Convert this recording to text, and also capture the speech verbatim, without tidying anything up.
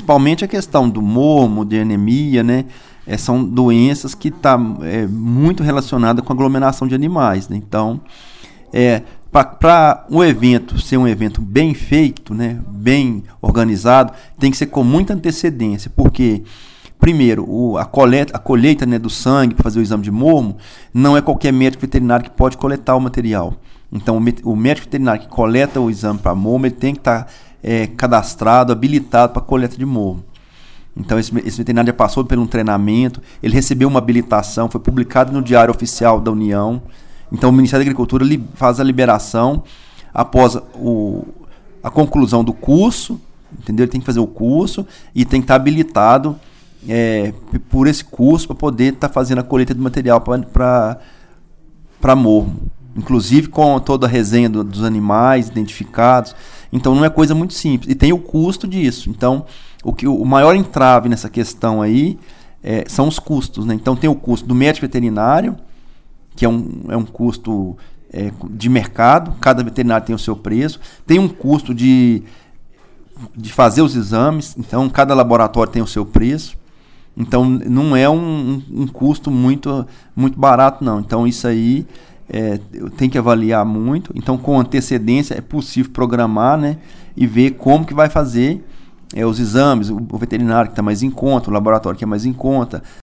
principalmente a questão do mormo, de anemia, né? É, são doenças que estão tá, é, muito relacionadas com a aglomeração de animais, né? Então, é, para um evento ser um evento bem feito, né, bem organizado, tem que ser com muita antecedência, porque, primeiro, o, a, coleta, a colheita, né, do sangue para fazer o exame de mormo, não é qualquer médico veterinário que pode coletar o material. Então, o, o médico veterinário que coleta o exame para mormo, ele tem que estar tá, é, cadastrado, habilitado para coleta de mormo. Então, esse, esse veterinário já passou por um treinamento, ele recebeu uma habilitação, foi publicado no Diário Oficial da União. Então, o Ministério da Agricultura li, faz a liberação após o, a conclusão do curso, entendeu? Ele tem que fazer o curso e tem que estar habilitado é, por esse curso para poder estar tá fazendo a colheita de material para mormo. Inclusive com toda a resenha do, dos animais identificados. Então, não é coisa muito simples. E tem o custo disso. Então, o, que, o maior entrave nessa questão aí é, são os custos, né? Então, tem o custo do médico veterinário, que é um, é um custo é, de mercado, cada veterinário tem o seu preço, tem um custo de, de fazer os exames, então cada laboratório tem o seu preço, então não é um, um custo muito, muito barato não, então isso aí é, tem que avaliar muito, então com antecedência é possível programar, né, e ver como que vai fazer é, os exames, o, o veterinário que está mais em conta, o laboratório que é mais em conta,